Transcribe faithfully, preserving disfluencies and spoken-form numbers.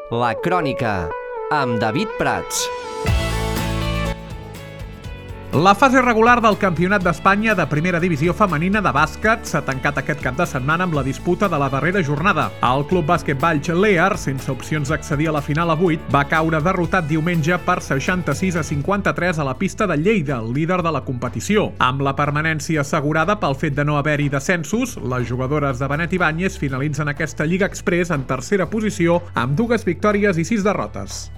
La Crònica, amb David Prats. La fase regular del Campionat d'Espanya de Primera Divisió Femenina de bàsquet s'ha tancat aquest cap de setmana amb la disputa de la darrera jornada. El Club Bàsquet Valls Lear, sense opcions d'accedir a la final a vuit, va caure derrotat diumenge per seixanta-sis a cinquanta-tres a la pista de Lleida, el líder de la competició. Amb la permanència assegurada pel fet de no haver-hi descensos, les jugadores de Benet Ibáñez finalitzen aquesta Lliga Express en tercera posició amb dues victòries i sis derrotes.